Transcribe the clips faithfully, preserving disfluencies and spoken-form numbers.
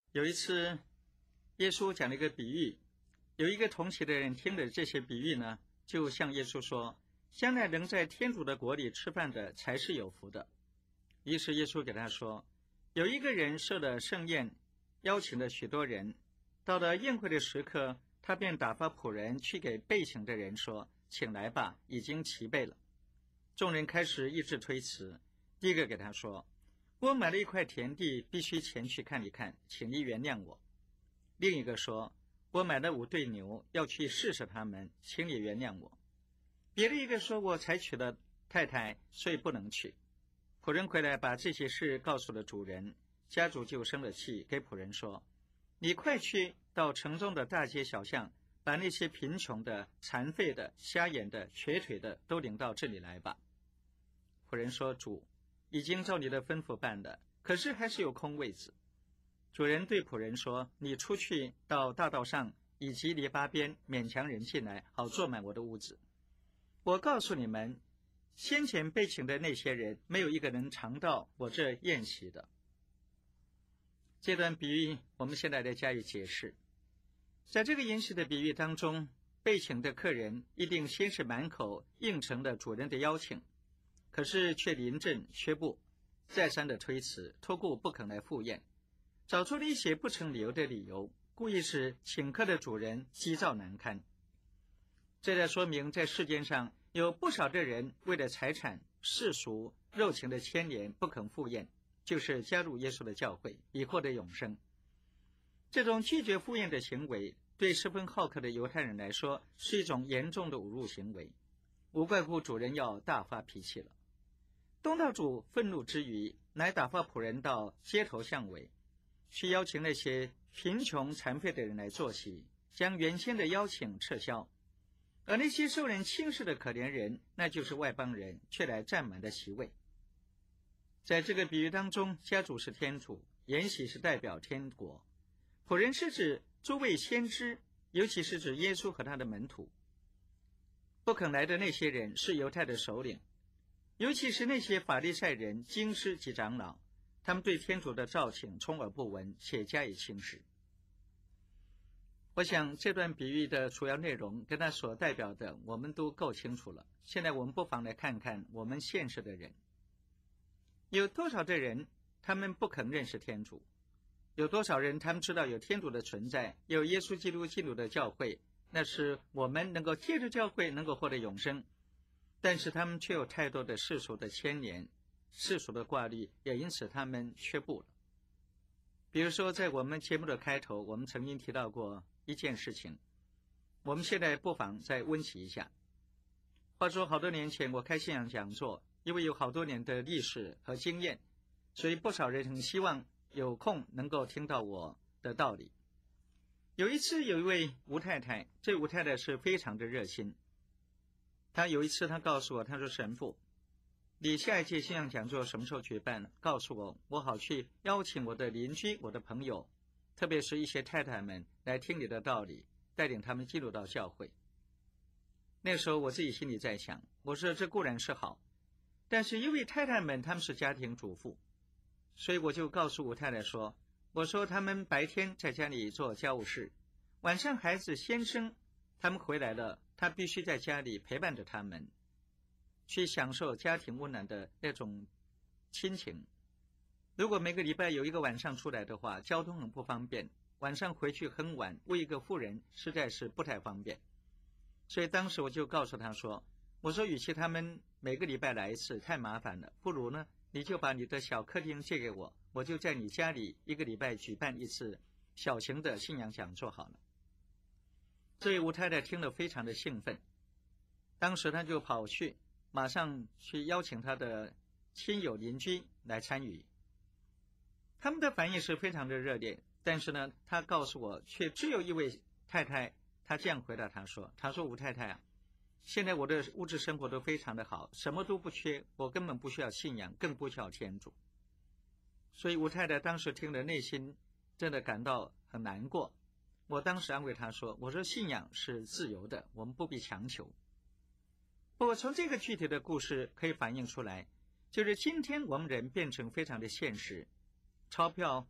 有一次耶稣讲了一个比喻，有一个同席的人听了这些比喻呢，就向耶稣说，将来能在天主的国里吃饭的才是有福的。于是耶稣给他说，有一个人设了盛宴，邀请了许多人，到了宴会的时刻，他便打发仆人去给备请的人说，请来吧，已经齐备了。众人开始一致推辞。第一个给他说，我买了一块田地，必须前去看一看，请你原谅我。另一个说，我买了五对牛，要去试试他们，请你原谅我。别的一个说，我才娶了太太，所以不能去。仆人回来把这些事告诉了主人，家主就生了气，给仆人说，你快去到城中的大街小巷，把那些贫穷的、残废的、瞎眼的、瘸腿的都领到这里来吧。仆人说，主，已经照你的吩咐办了，可是还是有空位子。主人对仆人说，你出去到大道上以及篱笆边勉强人进来，好坐满我的屋子。我告诉你们，先前被请的那些人，没有一个能尝到我这宴席的。这段比喻我们现在来加以解释。在这个宴席的比喻当中，被请的客人一定先是满口应承了主人的邀请，可是却临阵却步，再三的推辞，托故不肯来赴宴，找出了一些不成理由的理由，故意使请客的主人急躁难堪。这在说明，在世间上有不少的人为了财产、世俗、肉情的牵连不肯赴宴，就是加入耶稣的教会，以获得永生。这种拒绝赴宴的行为，对十分好客的犹太人来说，是一种严重的侮辱行为，无怪乎主人要大发脾气了。东道主愤怒之余，乃打发仆人到街头巷尾，去邀请那些贫穷残废的人来坐席，将原先的邀请撤销。而那些受人轻视的可怜人，那就是外邦人，却来占满了席位。在这个比喻当中，家主是天主，筵席是代表天国，仆人是指诸位先知，尤其是指耶稣和他的门徒。不肯来的那些人是犹太的首领，尤其是那些法利赛人、经师及长老，他们对天主的召请充耳不闻，且加以轻视。我想这段比喻的主要内容跟它所代表的我们都够清楚了。现在我们不妨来看看我们现实的人，有多少的人他们不肯认识天主，有多少人他们知道有天主的存在，有耶稣基督基督的教会，那是我们能够借着教会能够获得永生，但是他们却有太多的世俗的牵连，世俗的挂虑，也因此他们却步了。比如说在我们节目的开头，我们曾经提到过一件事情，我们现在不妨再温习一下。话说好多年前我开信仰讲座，因为有好多年的历史和经验，所以不少人很希望有空能够听到我的道理。有一次有一位吴太太，这吴太太是非常的热心，她有一次她告诉我，她说，神父，你下一届信仰讲座什么时候举办？告诉我，我好去邀请我的邻居、我的朋友，特别是一些太太们来听你的道理，带领他们进入到教会。那时候我自己心里在想，我说这固然是好，但是因为太太们他们是家庭主妇，所以我就告诉吴太太说，我说他们白天在家里做家务事，晚上孩子先生他们回来了，他必须在家里陪伴着他们，去享受家庭温暖的那种亲情。如果每个礼拜有一个晚上出来的话，交通很不方便，晚上回去很晚，为一个妇人实在是不太方便。所以当时我就告诉他说，我说与其他们每个礼拜来一次太麻烦了，不如呢你就把你的小客厅借给我，我就在你家里一个礼拜举办一次小型的信仰讲座好了。所以吴太太听了非常的兴奋，当时他就跑去马上去邀请他的亲友邻居来参与。他们的反应是非常的热烈，但是呢他告诉我，却只有一位太太他这样回答他说，他说，吴太太啊，现在我的物质生活都非常的好，什么都不缺，我根本不需要信仰，更不需要天主。所以吴太太当时听了，内心真的感到很难过。我当时安慰她说，我说信仰是自由的，我们不必强求。不过从这个具体的故事可以反映出来，就是今天我们人变成非常的现实，钞票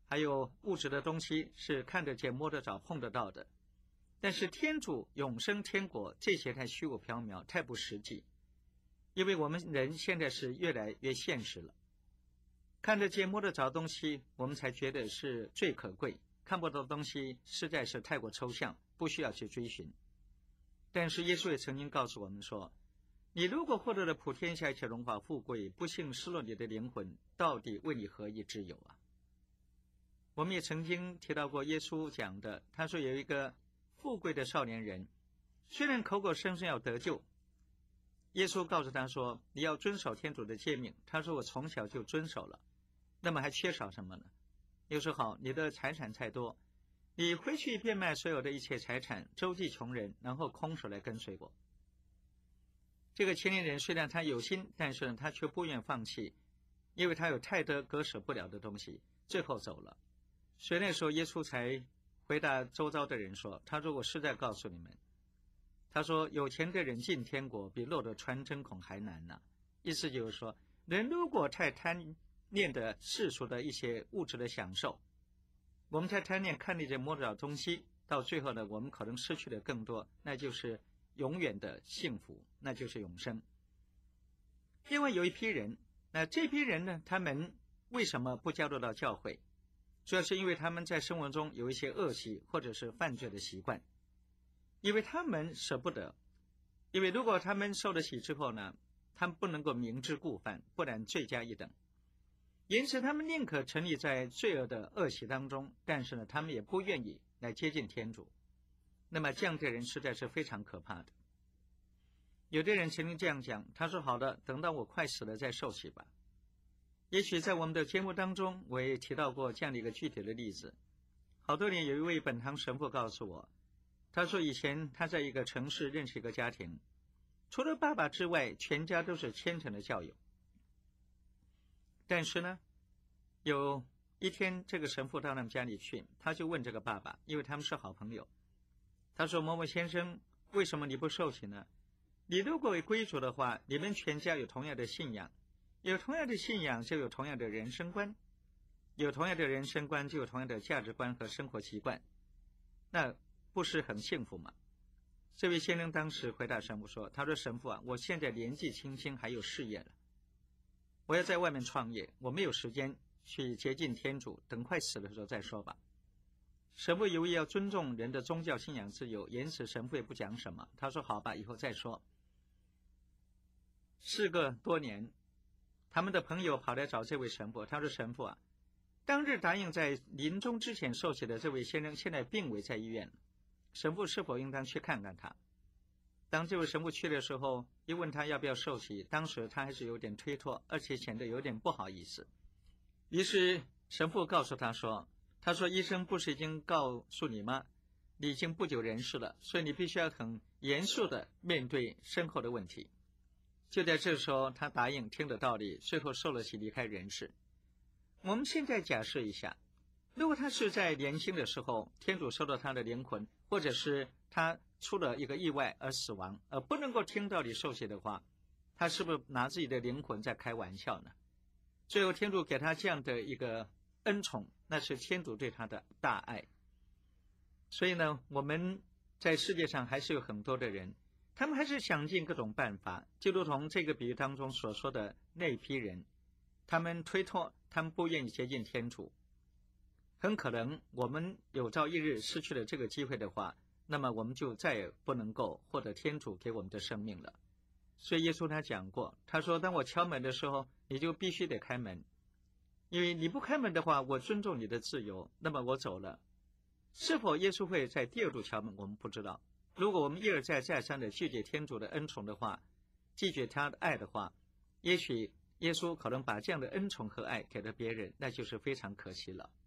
还有物质的东西是看得见、摸得着、碰得到的。但是天主、永生、天国这些太虚无缥缈，太不实际。因为我们人现在是越来越现实了，看得见、摸得着东西，我们才觉得是最可贵；看不到的东西实在是太过抽象，不需要去追寻。但是耶稣也曾经告诉我们说，你如果获得了普天下一切荣华富贵，不幸失落你的灵魂，到底为你何以之有啊？我们也曾经提到过耶稣讲的，他说有一个富贵的少年人，虽然口口声声要得救，耶稣告诉他说，你要遵守天主的诫命。他说我从小就遵守了，那么还缺少什么呢？耶稣说好，你的财产太多，你回去变卖所有的一切财产，周济穷人，然后空手来跟随我。这个青年人虽然他有心，但是他却不愿放弃，因为他有太多割舍不了的东西，最后走了。所以那时候耶稣才回答周遭的人说，他说我实在告诉你们，他说有钱的人进天国比落得穿针孔还难呢、啊。意思就是说，人如果太贪念的世俗的一些物质的享受，我们太贪念看那些摸得到东西，到最后呢，我们可能失去的更多，那就是永远的幸福，那就是永生。另外有一批人，那这批人呢，他们为什么不加入到教会？主要是因为他们在生活中有一些恶习或者是犯罪的习惯，因为他们舍不得，因为如果他们受了洗之后呢，他们不能够明知故犯，不然罪加一等。因此他们宁可沉溺在罪恶的恶习当中，但是呢，他们也不愿意来接近天主。那么这样的人实在是非常可怕的。有的人曾经这样讲，他说好的，等到我快死了再受洗吧。也许在我们的节目当中我也提到过这样的一个具体的例子。好多年有一位本堂神父告诉我，他说以前他在一个城市认识一个家庭，除了爸爸之外，全家都是虔诚的教友。但是呢，有一天这个神父到他们家里去，他就问这个爸爸，因为他们是好朋友，他说某某先生，为什么你不受洗呢？你如果为归主的话，你们全家有同样的信仰，有同样的信仰就有同样的人生观，有同样的人生观就有同样的价值观和生活习惯，那不是很幸福吗？这位先生当时回答神父说，他说神父啊，我现在年纪轻轻还有事业了，我要在外面创业，我没有时间去接近天主，等快死的时候再说吧。神父由于要尊重人的宗教信仰自由，因此神父也不讲什么，他说好吧，以后再说。事隔多年，他们的朋友跑来找这位神父，他说神父啊，当日答应在临终之前受洗的这位先生现在病危在医院，神父是否应当去看看他？当这位神父去的时候，一问他要不要受洗，当时他还是有点推脱，而且显得有点不好意思。于是神父告诉他说，他说医生不是已经告诉你吗？你已经不久人世了，所以你必须要很严肃的面对身后的问题。就在这时候，他答应听的道理，最后受了洗离开人世。我们现在假设一下，如果他是在年轻的时候，天主收到他的灵魂，或者是他出了一个意外而死亡，而不能够听道理受洗的话，他是不是拿自己的灵魂在开玩笑呢？最后天主给他这样的一个恩宠，那是天主对他的大爱。所以呢，我们在世界上还是有很多的人，他们还是想尽各种办法，就如同这个比喻当中所说的那批人，他们推脱，他们不愿意接近天主。很可能我们有朝一日失去了这个机会的话，那么我们就再也不能够获得天主给我们的生命了。所以耶稣他讲过，他说当我敲门的时候，你就必须得开门，因为你不开门的话，我尊重你的自由，那么我走了。是否耶稣会在第二度敲门，我们不知道。如果我们一而再再三的拒绝天主的恩宠的话，拒绝他的爱的话，也许耶稣可能把这样的恩宠和爱给了别人，那就是非常可惜了。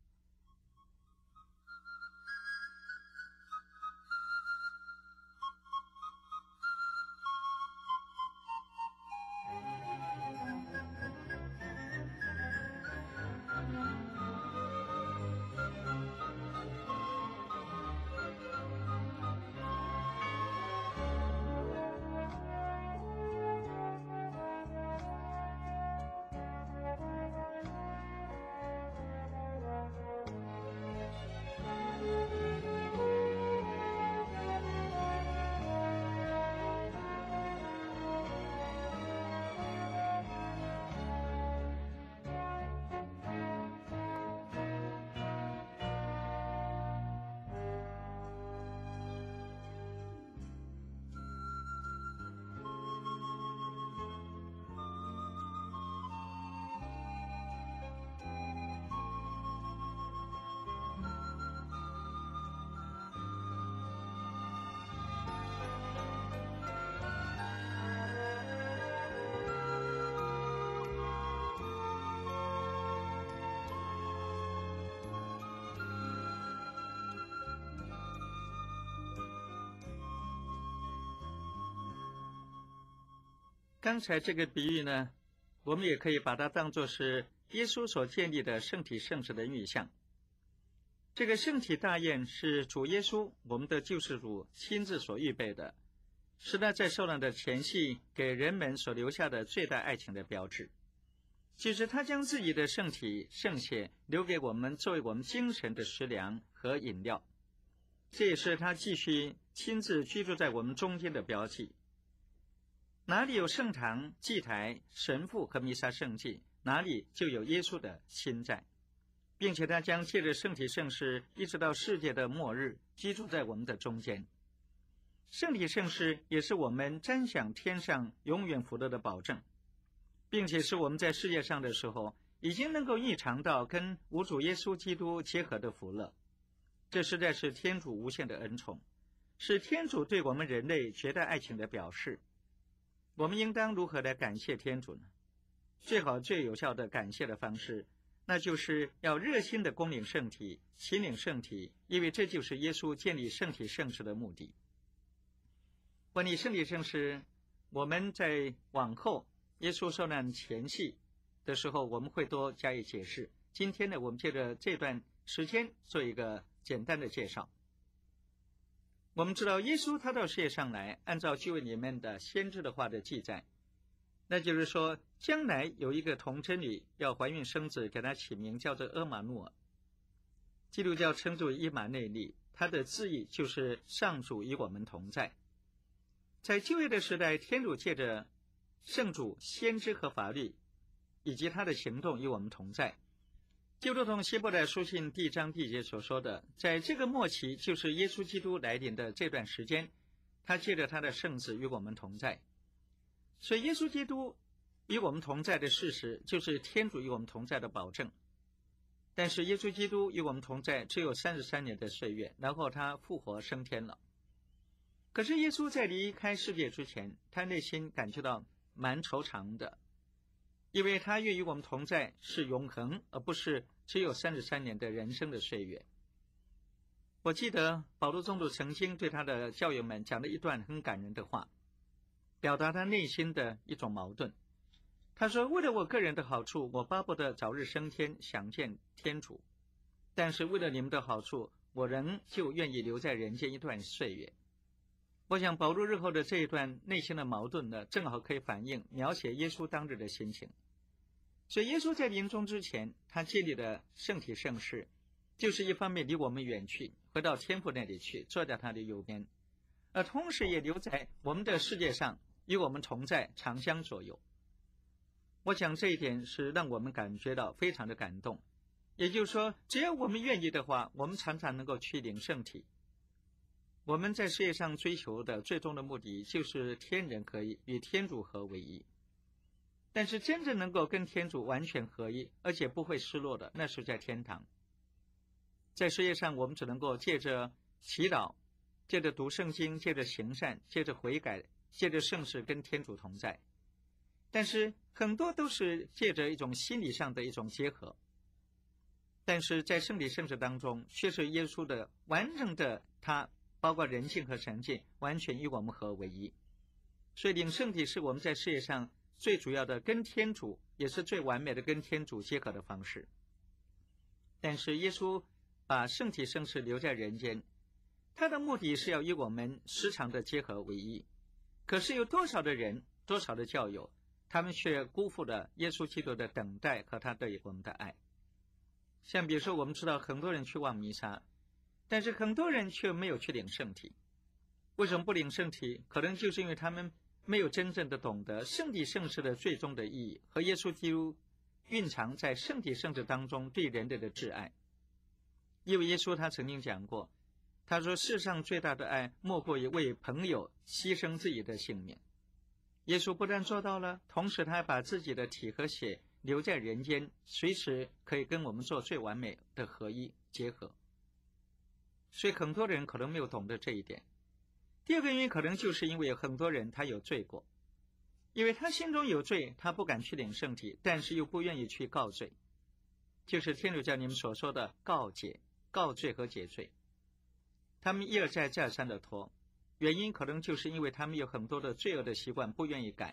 刚才这个比喻呢，我们也可以把它当作是耶稣所建立的圣体圣事的预象。这个圣体大宴是主耶稣，我们的救世主亲自所预备的，是他在受难的前夕给人们所留下的最大爱情的标志。就是他将自己的圣体圣血留给我们，作为我们精神的食粮和饮料。这也是他继续亲自居住在我们中间的标记。哪里有圣堂、祭台、神父和弥撒圣祭，哪里就有耶稣的心在，并且他将借着圣体圣事一直到世界的末日居住在我们的中间。圣体圣事也是我们瞻享天上永远福乐的保证，并且是我们在世界上的时候已经能够异尝到跟无主耶稣基督结合的福乐。这实在是天主无限的恩宠，是天主对我们人类绝大爱情的表示。我们应当如何来感谢天主呢？最好最有效的感谢的方式，那就是要热心的恭领圣体，勤领圣体，因为这就是耶稣建立圣体圣事的目的。关于圣体圣事，我们在往后耶稣受难前夕的时候，我们会多加以解释。今天呢，我们借着这段时间做一个简单的介绍。我们知道耶稣他到世界上来，按照旧约里面的先知的话的记载，那就是说将来有一个童贞女要怀孕生子，给他起名叫做阿玛诺尔。基督教称之为伊玛内利，他的字义就是上主与我们同在。在旧约的时代，天主借着圣主、先知和法律以及他的行动与我们同在，就如同希伯来书信第一章第一节所说的，在这个末期，就是耶稣基督来临的这段时间，他借着他的圣子与我们同在。所以耶稣基督与我们同在的事实，就是天主与我们同在的保证。但是耶稣基督与我们同在只有三十三年的岁月，然后他复活升天了。可是耶稣在离开世界之前，他内心感觉到蛮惆怅的，因为他愿与我们同在是永恒，而不是只有三十三年的人生的岁月。我记得保禄宗徒曾经对他的教友们讲了一段很感人的话，表达他内心的一种矛盾。他说，为了我个人的好处，我巴不得早日升天，想见天主，但是为了你们的好处，我仍旧愿意留在人间一段岁月。我想保禄日后的这一段内心的矛盾呢，正好可以反映描写耶稣当日的心情。所以耶稣在临终之前，他建立的圣体圣事，就是一方面离我们远去，回到天父那里去，坐在他的右边，而同时也留在我们的世界上，与我们同在，常相左右。我想这一点是让我们感觉到非常的感动。也就是说，只要我们愿意的话，我们常常能够去领圣体。我们在世界上追求的最终的目的，就是天人合一，与天主合为一。但是真正能够跟天主完全合一，而且不会失落的，那是在天堂。在世界上，我们只能够借着祈祷，借着读圣经，借着行善，借着悔改，借着圣事跟天主同在。但是很多都是借着一种心理上的一种结合，但是在圣体圣事当中，却是耶稣的完整的他，包括人性和神性，完全与我们合为一。所以领圣体是我们在世界上最主要的跟天主，也是最完美的跟天主结合的方式。但是耶稣把圣体圣事留在人间，他的目的是要与我们时常的结合为一。可是有多少的人，多少的教友，他们却辜负了耶稣基督的等待和他对我们的爱。像比如说，我们知道很多人去望弥撒，但是很多人却没有去领圣体。为什么不领圣体？可能就是因为他们没有真正的懂得圣体圣事的最终的意义和耶稣基督蕴藏在圣体圣事当中对人类的挚爱。因为耶稣他曾经讲过，他说世上最大的爱莫过于为朋友牺牲自己的性命。耶稣不但做到了，同时他还把自己的体和血留在人间，随时可以跟我们做最完美的合一结合。所以很多人可能没有懂得这一点。第二个原因可能就是因为有很多人他有罪过，因为他心中有罪，他不敢去领圣体，但是又不愿意去告罪，就是天主教你们所说的告解、告罪和解罪。他们一而再再三的拖，原因可能就是因为他们有很多的罪恶的习惯不愿意改，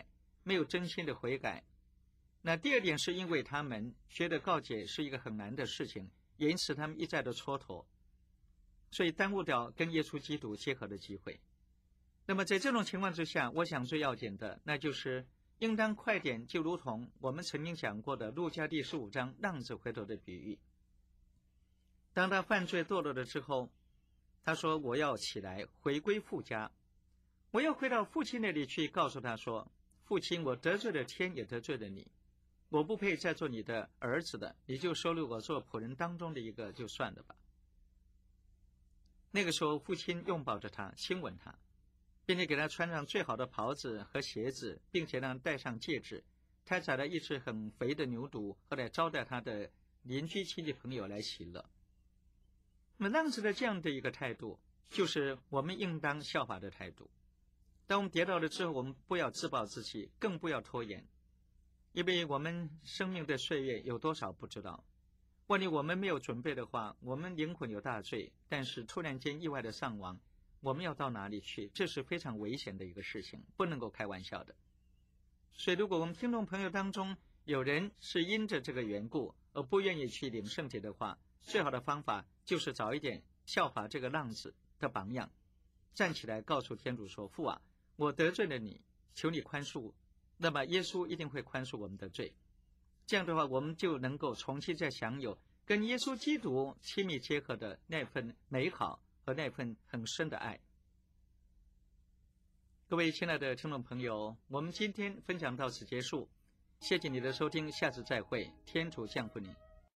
没有真心的悔改。那第二点是因为他们觉得告解是一个很难的事情，因此他们一再的蹉跎，所以耽误掉跟耶稣基督结合的机会。那么在这种情况之下，我想最要紧的那就是应当快点，就如同我们曾经讲过的路加第十五章浪子回头的比喻。当他犯罪堕落了之后，他说我要起来回归父家，我要回到父亲那里去，告诉他说，父亲，我得罪了天，也得罪了你，我不配再做你的儿子的，你就收留我做仆人当中的一个就算了吧。那个时候父亲拥抱着他，亲吻他，并且给他穿上最好的袍子和鞋子，并且让他戴上戒指。他宰了一只很肥的牛犊，后来招待他的邻居亲戚朋友来喜乐。那么浪子的这样的一个态度，就是我们应当效法的态度。当我们跌倒了之后，我们不要自暴自弃，更不要拖延，因为我们生命的岁月有多少不知道。万一我们没有准备的话，我们灵魂有大罪，但是突然间意外的丧亡，我们要到哪里去？这是非常危险的一个事情，不能够开玩笑的。所以如果我们听众朋友当中有人是因着这个缘故而不愿意去领圣体的话，最好的方法就是早一点效法这个浪子的榜样，站起来告诉天主说，父啊，我得罪了你，求你宽恕。那么耶稣一定会宽恕我们的罪，这样的话我们就能够重新再享有跟耶稣基督亲密结合的那份美好和那份很深的爱。各位亲爱的听众朋友，我们今天分享到此结束，谢谢你的收听，下次再会，天主降福你。